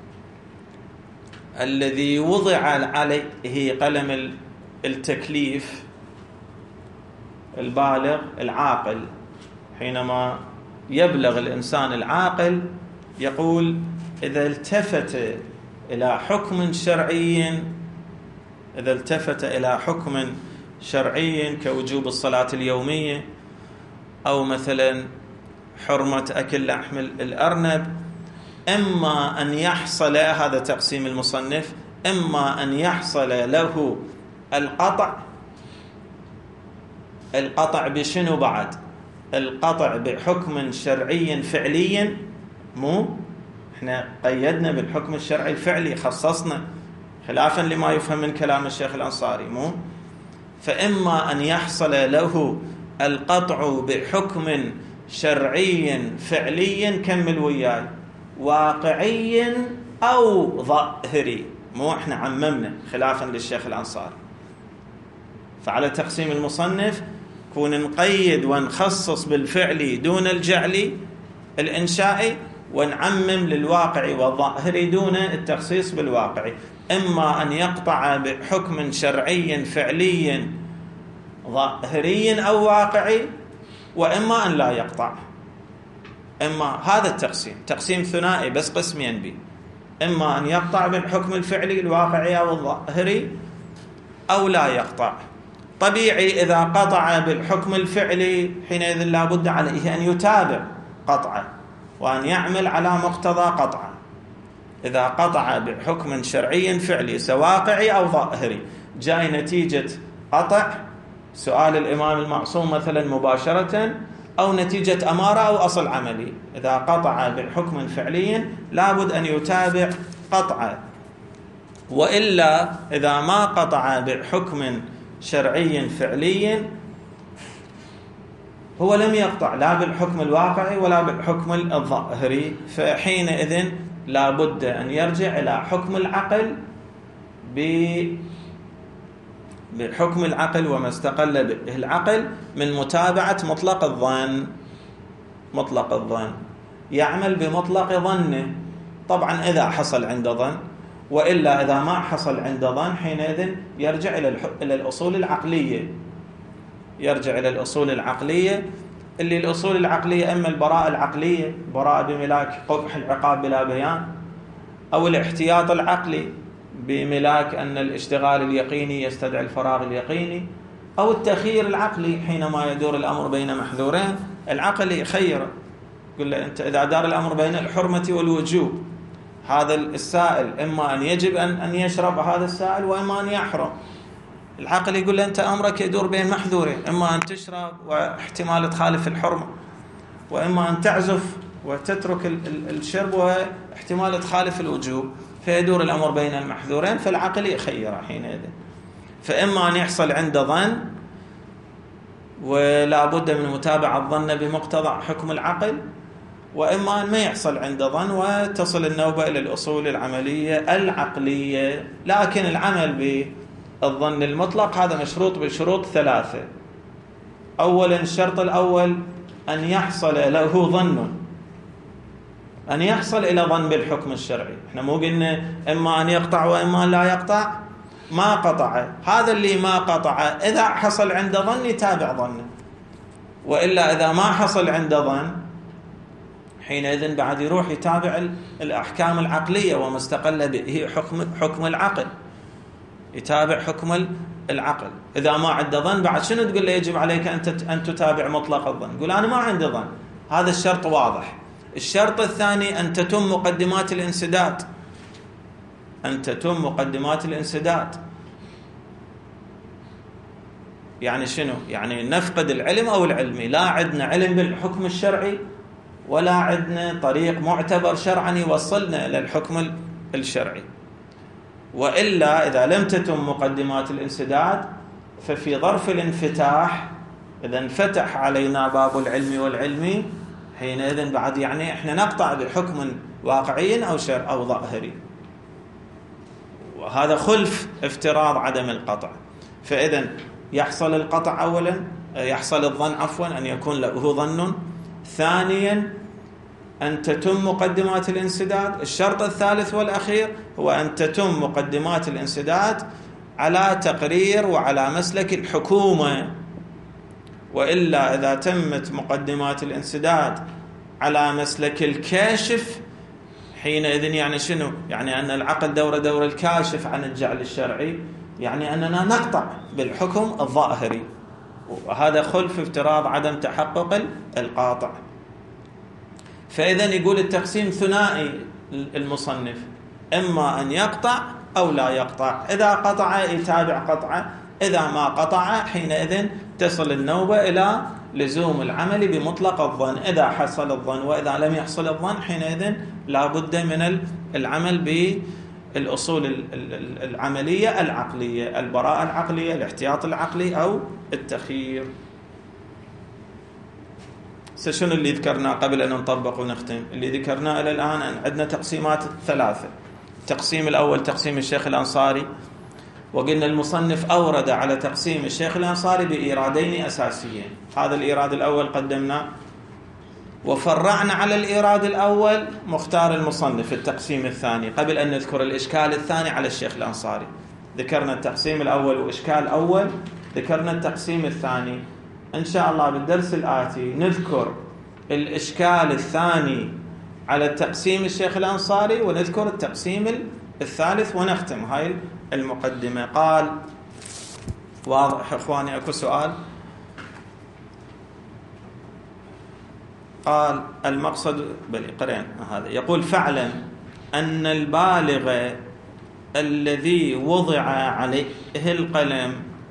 الذي وضع عليه قلم التكليف، البالغ العاقل، حينما يبلغ الإنسان العاقل يقول إذا التفت إلى حكم شرعي إذا التفت إلى حكم شرعي كوجوب الصلاة اليومية، أو مثلا حرمة أكل لحم الأرنب، إما أن يحصل، هذا تقسيم المصنف، إما أن يحصل له القطع. القطع بشنو بعد؟ القطع بحكم شرعي فعلي، مو احنا قيدنا بالحكم الشرعي الفعلي، خصصنا خلافا لما يفهم من كلام الشيخ الأنصاري، مو فإما أن يحصل له القطع بحكم شرعي فعلي، كمل وياي، واقعي أو ظاهري، مو احنا عممنا خلافا للشيخ الأنصاري. فعلى تقسيم المصنف كون نقيد ونخصص بالفعلي دون الجعلي الإنشائي، ونعمم للواقعي والظاهري دون التخصيص بالواقعي. إما أن يقطع بحكم شرعي فعلي ظاهري أو واقعي، وإما أن لا يقطع. إما هذا التقسيم تقسيم ثنائي بس قسمين بي، إما أن يقطع بالحكم الفعلي الواقعي أو الظاهري، أو لا يقطع. طبيعي إذا قطع بالحكم الفعلي حينئذ لا بد عليه أن يتابع قطعه وأن يعمل على مقتضى قطعه. إذا قطع بحكم شرعي فعلي سواء واقعي أو ظاهري، جاي نتيجة قطع سؤال الإمام المعصوم مثلا مباشرة، أو نتيجة أمارة أو أصل عملي. إذا قطع بحكم فعلي لابد أن يتابع قطعه، وإلا إذا ما قطع بحكم شرعي فعلي هو لم يقطع لا بالحكم الواقعي ولا بالحكم الظاهري، فحينئذ لابد أن يرجع إلى حكم العقل بحكم العقل وما استقل به العقل من متابعة مطلق الظن. مطلق الظن يعمل بمطلق ظنه طبعا إذا حصل عند ظن، وإلا إذا ما حصل عند ظن حينئذ يرجع إلى الأصول العقلية. يرجع إلى الأصول العقلية اللي الأصول العقلية إما البراءة العقلية، براءة بملاك قبح العقاب بلا بيان، أو الاحتياط العقلي بملاك أن الاشتغال اليقيني يستدعي الفراغ اليقيني، أو التخيير العقلي حينما يدور الأمر بين محذورين العقل يخيره، يقول له أنت إذا دار الأمر بين الحرمة والوجوب هذا السائل إما أن يجب أن أن يشرب هذا السائل وإما أن يحرم. العقل يقول له أنت أمرك يدور بين محذورين، إما أن تشرب واحتمال تخالف الحرمة، وإما أن تعزف وتترك الشرب واحتمال تخالف الوجوب، فيدور الأمر بين المحذورين، فالعقل يخير حينئذ. فإما أن يحصل عنده ظن ولا بد من متابعة الظن بمقتضى حكم العقل، وإما أن ما يحصل عنده ظن وتصل النوبة إلى الأصول العملية العقلية. لكن العمل بالظن المطلق هذا مشروط بشروط ثلاثة. أولا الشرط الأول أن يحصل له ظن، أن يحصل إلى ظن بالحكم الشرعي. احنا مو قلنا إما أن يقطع وإما أن لا يقطع؟ ما قطع، هذا اللي ما قطع إذا حصل عنده ظن يتابع ظنه، وإلا إذا ما حصل عنده ظن حينئذ بعد يروح يتابع الأحكام العقلية وما استقل به حكم حكم العقل، يتابع حكم العقل. إذا ما عنده ظن بعد شنو تقول له يجب عليك أن أن تتابع مطلق الظن؟ يقول أنا ما عندي ظن، هذا الشرط واضح. الشرط الثاني أن تتم مقدمات الانسداد، أن تتم مقدمات الانسداد. يعني شنو؟ يعني نفقد العلم أو العلمي، لا عندنا علم بالحكم الشرعي ولا عندنا طريق معتبر شرعا يوصلنا إلى الحكم الشرعي. وإلا إذا لم تتم مقدمات الانسداد ففي ظرف الانفتاح إذا انفتح علينا باب العلم والعلمي حينئذ بعد يعني إحنا نقطع بحكم واقعي أو شرع أو ظاهري، وهذا خلف افتراض عدم القطع. فإذا يحصل القطع أولا، يحصل الظن عفوا أن يكون له ظن. ثانيا أن تتم مقدمات الانسداد. الشرط الثالث والأخير هو أن تتم مقدمات الانسداد على تقرير وعلى مسلك الحكومة. وإلا إذا تمت مقدمات الانسداد على مسلك الكاشف حينئذ يعني شنو؟ يعني أن العقل دور دور الكاشف عن الجعل الشرعي، يعني أننا نقطع بالحكم الظاهري، وهذا خلف افتراض عدم تحقق القاطع. فإذا يقول التقسيم ثنائي المصنف، إما أن يقطع أو لا يقطع. إذا قطع يتابع قطعه، إذا ما قطع حينئذ تصل النوبة إلى لزوم العمل بمطلق الظن إذا حصل الظن، وإذا لم يحصل الظن حينئذ لا بد من العمل بالأصول العملية العقلية، البراءة العقلية، الاحتياط العقلي أو التخيير. شنو اللي ذكرناه قبل أن نطبق ونختم؟ اللي ذكرناه إلى الآن أن عندنا تقسيمات ثلاثة. التقسيم الأول تقسيم الشيخ الأنصاري، وقلنا المصنف أورد على تقسيم الشيخ الأنصاري بإيرادين أساسيين. هذا الإيراد الأول قدمناه، وفرعنا على الإيراد الأول مختار المصنف التقسيم الثاني قبل أن نذكر الإشكال الثاني على الشيخ الأنصاري. ذكرنا التقسيم الأول وإشكال أول، ذكرنا التقسيم الثاني. إن شاء الله بالدرس الآتي نذكر الإشكال الثاني على التقسيم الشيخ الأنصاري، ونذكر التقسيم الثالث، ونختم هاي المقدمة. قال واضح إخواني؟ أكو سؤال؟ قال المقصد بلي قرين هذا. يقول فاعلم أن البالغ الذي وضع عليه القلم،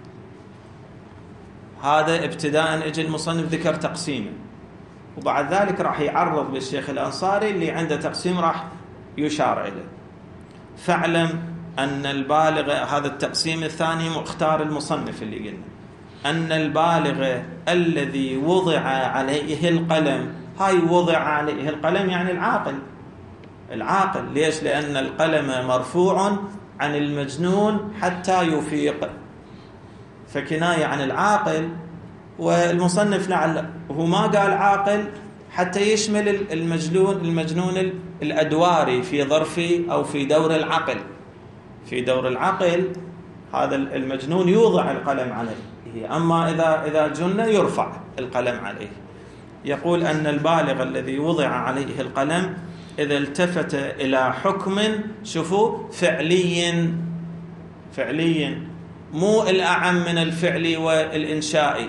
هذا ابتداء اجى المصنف ذكر تقسيمه، وبعد ذلك راح يعرض بالشيخ الأنصاري اللي عنده تقسيم راح يشار إليه. فاعلم أن البالغ، هذا التقسيم الثاني مختار المصنف اللي قلنا، أن البالغ الذي وضع عليه القلم، هاي وضع عليه القلم يعني العاقل. العاقل ليش؟ لأن القلم مرفوع عن المجنون حتى يفيق، فكناية عن العاقل. والمصنف لعل هو ما قال عاقل حتى يشمل المجنون المجنون الأدواري في ظرف أو في دور العقل. في دور العقل هذا المجنون يوضع القلم عليه، أما إذا إذا جن يرفع القلم عليه. يقول أن البالغ الذي وضع عليه القلم إذا التفت إلى حكم، شوفوا، فعلي، فعلي مو الأعم من الفعلي والإنشائي،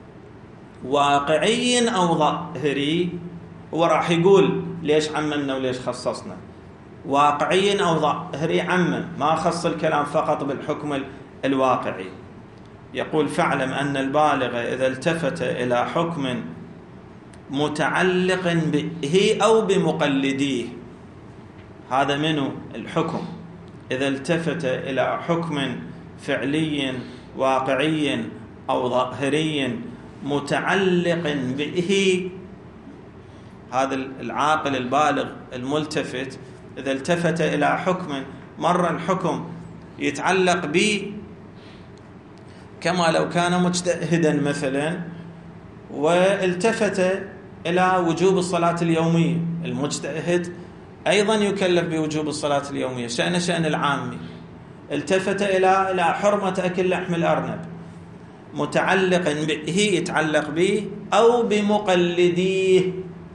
واقعي أو ظاهري. وراح يقول ليش عممنا وليش خصصنا. واقعي أو ظاهري عمم، ما خص الكلام فقط بالحكم الواقعي. يقول فاعلم أن البالغ إذا التفت إلى حكم متعلق به أو بمقلديه، هذا منه الحكم، إذا التفت إلى حكم فعلي واقعي أو ظاهري متعلق به، هذا العاقل البالغ الملتفت إذا التفت إلى حكم، مر الحكم يتعلق به كما لو كان مجتهدا مثلا والتفت إلى وجوب الصلاة اليومية. المجتهد أيضا يكلف بوجوب الصلاة اليومية، شأن شأن العامي. التفت إلى إلى حرمة أكل لحم الأرنب، متعلق به يتعلق به أو بمقلديه.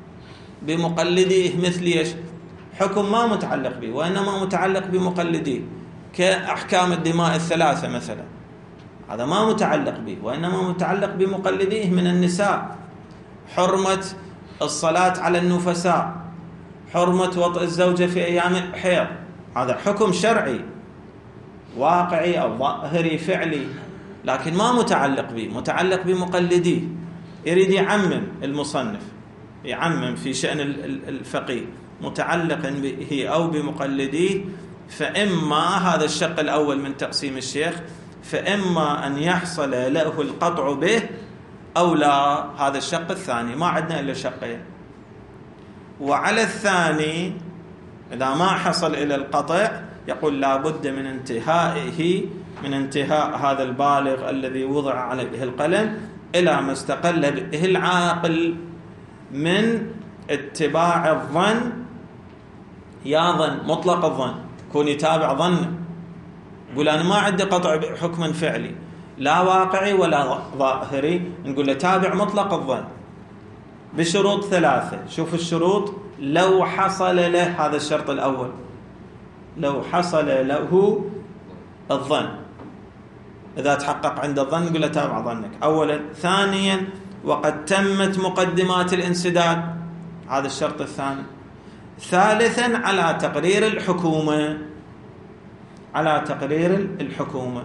بمقلديه مثل ايش؟ حكم ما متعلق به وإنما متعلق بمقلديه، كأحكام الدماء الثلاثة مثلا، هذا ما متعلق به وإنما متعلق بمقلديه من النساء. حرمة الصلاة على النفساء، حرمة وطئ الزوجة في أيام الحيض، هذا حكم شرعي واقعي أو ظاهري فعلي، لكن ما متعلق به، متعلق بمقلديه. يريد يعمم المصنف، يعمم في شأن الفقيه متعلق به أو بمقلديه، فإما هذا الشق الأول من تقسيم الشيخ، فإما أن يحصل له القطع به أو لا، هذا الشق الثاني. ما عندنا إلا شقين. وعلى الثاني إذا ما حصل إلى القطع يقول لا بد من انتهائه، من انتهاء هذا البالغ الذي وضع عليه القلم إلى ما استقل به العاقل من اتباع الظن. يا ظن مطلق الظن، يكون يتابع ظن، يقول أنا ما عندي قطع بحكم فعلي لا واقعي ولا ظاهري، نقول له تابع مطلق الظن بشروط ثلاثة. شوف الشروط، لو حصل له، هذا الشرط الأول، لو حصل له الظن، إذا تحقق عند الظن نقول له تابع ظنك أولا. ثانيا وقد تمت مقدمات الانسداد، هذا الشرط الثاني. ثالثا على تقرير الحكومة، على تقرير الحكومة.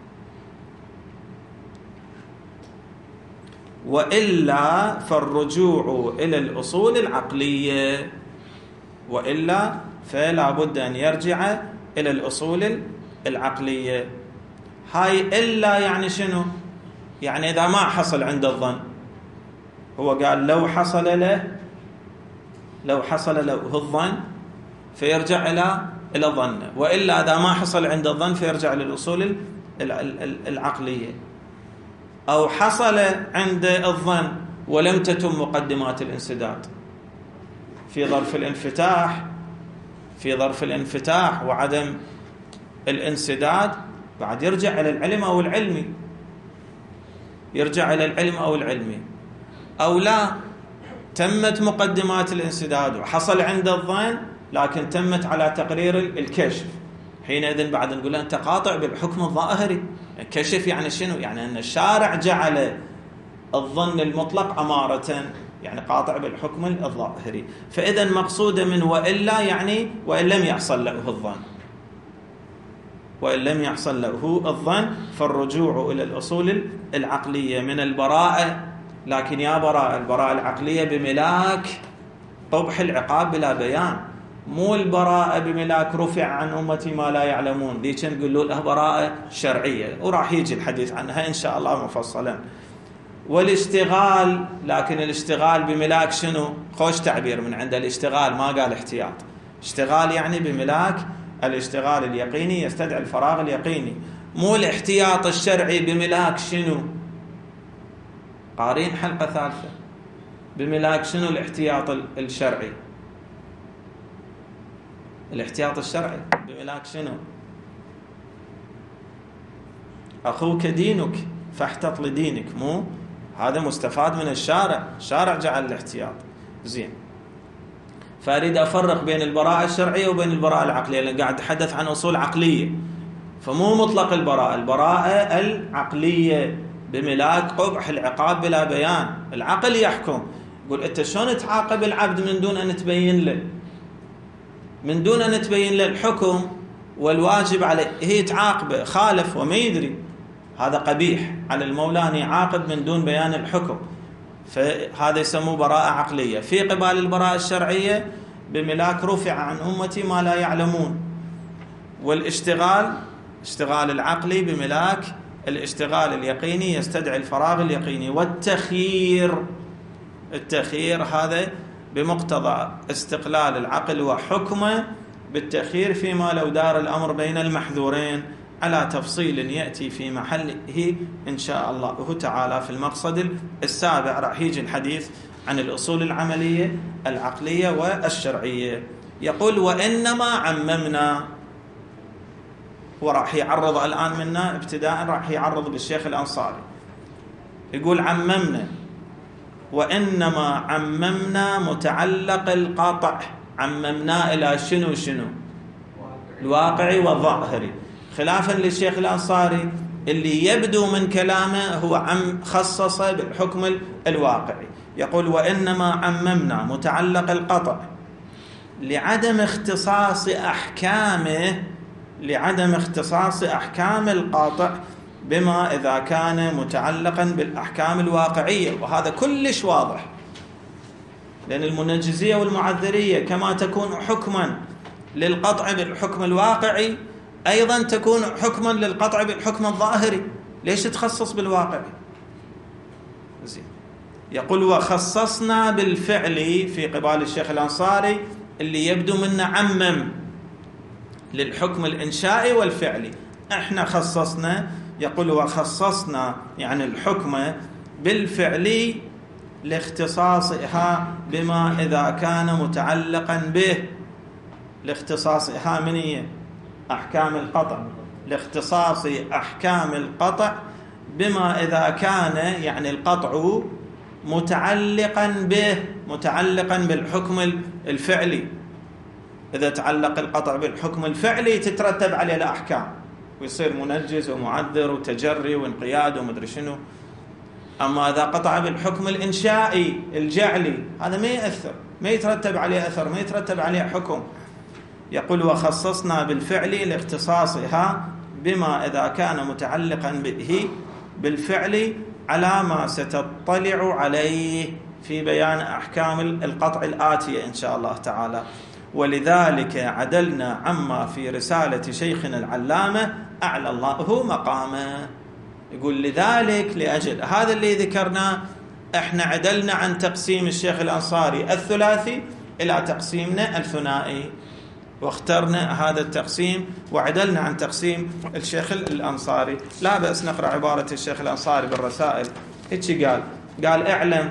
وإلا فالرجوع إلى الأصول العقلية، وإلا فلا بد أن يرجع إلى الأصول العقلية. هاي إلا يعني شنو؟ يعني إذا ما حصل عند الظن، هو قال لو حصل له، لو حصل له الظن فيرجع إلى إلى الظن، وإلا إذا ما حصل عند الظن فيرجع للأصول العقلية. أو حصل عند الظن ولم تتم مقدمات الانسداد، في ظرف الانفتاح، في ظرف الانفتاح وعدم الانسداد، بعد يرجع إلى العلم أو العلمي، يرجع إلى العلم أو العلمي. أو لا تمت مقدمات الانسداد وحصل عند الظن لكن تمت على تقرير الكشف، حينئذ بعد نقول له أنت قاطع بالحكم الظاهري. الكشف يعني شنو؟ يعني أن الشارع جعل الظن المطلق أمارة، يعني قاطع بالحكم الظاهري. فإذا مقصود من وإلا يعني وإن لم يحصل له الظن، وإن لم يحصل له الظن فالرجوع إلى الأصول العقلية من البراءة. لكن يا براءة، البراءة العقلية بملاك قبح العقاب بلا بيان، مو البراءة بملاك رفع عن أمتي ما لا يعلمون، دي كان نقول له براءة شرعية وراح يجي الحديث عنها إن شاء الله مفصلا. والاشتغال، لكن الاشتغال بملاك شنو؟ خوش تعبير من عند الاشتغال، ما قال احتياط، اشتغال يعني بملاك الاشتغال اليقيني يستدعي الفراغ اليقيني، مو الاحتياط الشرعي بملاك شنو؟ قارين حلقة ثالثة بملاك شنو الاحتياط الشرعي؟ الاحتياط الشرعي بملاك شنو؟ أخوك دينك فاحتط لدينك، مو هذا مستفاد من الشارع، الشارع جعل الاحتياط. زين، فأريد أفرق بين البراءة الشرعية وبين البراءة العقلية، لأن قاعد أتحدث عن أصول عقلية، فمو مطلق البراءة، البراءة العقلية بملاك قبح العقاب بلا بيان. العقل يحكم، يقول أنت شلون تعاقب العبد من دون أن تبين له، من دون أن تبين له الحكم والواجب عليه، هي تعاقبه خالف وما يدري، هذا قبيح على المولى أن يعاقب من دون بيان الحكم، فهذا يسموه براءة عقلية. في قبال البراءة الشرعية بملاك رفع عن أمتي ما لا يعلمون. والاشتغال، اشتغال العقلي بملاك الاشتغال اليقيني يستدعي الفراغ اليقيني. والتخيير، التخيير هذا بمقتضى استقلال العقل وحكمه بالتخيير فيما لو دار الأمر بين المحذورين على تفصيل يأتي في محله إن شاء الله تعالى في المقصد السابع. راح يجي الحديث عن الأصول العملية العقلية والشرعية. يقول وإنما عممنا، وراح يعرض الآن منا ابتداء، راح يعرض بالشيخ الأنصاري، يقول عممنا، وإنما عممنا متعلق القطع، عممنا إلى شنو شنو؟ الواقعي والظاهري، خلافا للشيخ الأنصاري اللي يبدو من كلامه هو عم خصص بالحكم الواقعي. يقول وإنما عممنا متعلق القطع لعدم اختصاص أحكامه، لعدم اختصاص أحكام القاطع بما إذا كان متعلقا بالأحكام الواقعية. وهذا كلش واضح، لأن المنجزية والمعذرية كما تكون حكما للقطع بالحكم الواقعي أيضا تكون حكما للقطع بالحكم الظاهري. ليش تخصص بالواقعي؟ زين، يقول وخصصنا بالفعل في قبال الشيخ الأنصاري اللي يبدو منا عمم للحكم الإنشائي والفعلي، احنا خصصنا، يقول وخصصنا يعني الحكم بالفعل لاختصاصها بما إذا كان متعلقا به، لاختصاصها من هي أحكام القطع، لاختصاص أحكام القطع بما إذا كان يعني القطع متعلقا به، متعلقا بالحكم الفعلي. إذا تعلق القطع بالحكم الفعلي تترتب عليه الأحكام ويصير منجز ومعذر وتجري وانقياد ومدري شنو. أما إذا قطع بالحكم الإنشائي الجعلي هذا ما يأثر، ما يترتب عليه أثر، ما يترتب عليه حكم. يقول وخصصنا بالفعل لاختصاصها بما إذا كان متعلقا به بالفعل على ما ستطلع عليه في بيان أحكام القطع الآتية إن شاء الله تعالى. ولذلك عدلنا عما في رسالة شيخنا العلامة أعلى الله مقامه. يقول لذلك لأجل هذا اللي ذكرناه احنا عدلنا عن تقسيم الشيخ الأنصاري الثلاثي إلى تقسيمنا الثنائي، واخترنا هذا التقسيم وعدلنا عن تقسيم الشيخ الأنصاري. لا بأس نقرأ عبارة الشيخ الأنصاري بالرسائل. إيش قال؟ قال اعلم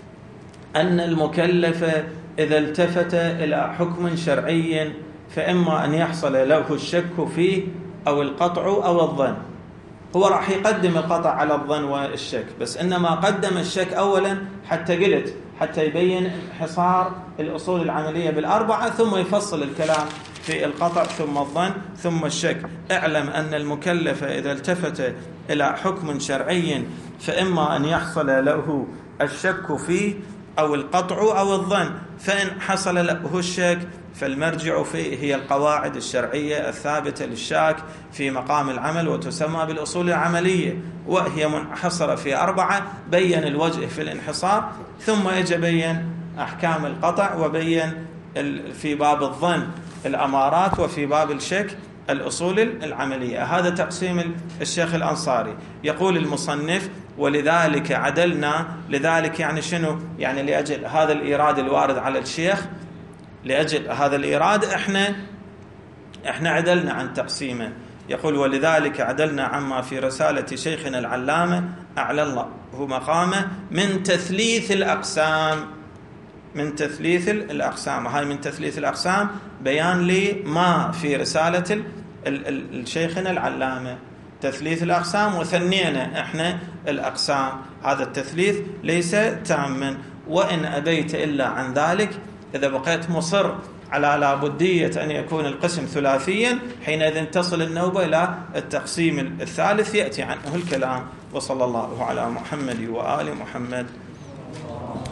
أن المكلف إذا التفت إلى حكم شرعي فإما أن يحصل له الشك فيه أو القطع أو الظن. هو راح يقدم القطع على الظن والشك، بس إنما قدم الشك أولا حتى قلت حتى يبين انحصار الأصول العملية بالأربعة، ثم يفصل الكلام في القطع ثم الظن ثم الشك. اعلم أن المكلف إذا التفت إلى حكم شرعي فإما أن يحصل له الشك فيه أو القطع أو الظن. فإن حصل له الشك فالمرجع فيه هي القواعد الشرعية الثابتة للشاك في مقام العمل، وتسمى بالأصول العملية، وهي منحصرة في أربعة. بين الوجه في الانحصار، ثم يجي بين أحكام القطع، وبين في باب الظن الأمارات، وفي باب الشك الأصول العملية. هذا تقسيم الشيخ الأنصاري. يقول المصنف: ولذلك عدلنا. لذلك يعني شنو؟ يعني لأجل هذا الإيراد الوارد على الشيخ، لأجل هذا الإيراد احنا احنا عدلنا عن تقسيمه. يقول: ولذلك عدلنا عما في رسالة شيخنا العلامة أعلى الله مقامه من تثليث الأقسام. من تثليث الأقسام، هاي من تثليث الأقسام بيان لما في رسالة الشيخنا العلامة، تثليث الأقسام، وثنينا احنا الأقسام. هذا التثليث ليس تاما. وإن أبيت إلا عن ذلك، إذا بقيت مصر على لابدية أن يكون القسم ثلاثيا، حينئذ تصل النوبة إلى التقسيم الثالث يأتي عنه الكلام. وصلى الله على محمد وآل محمد.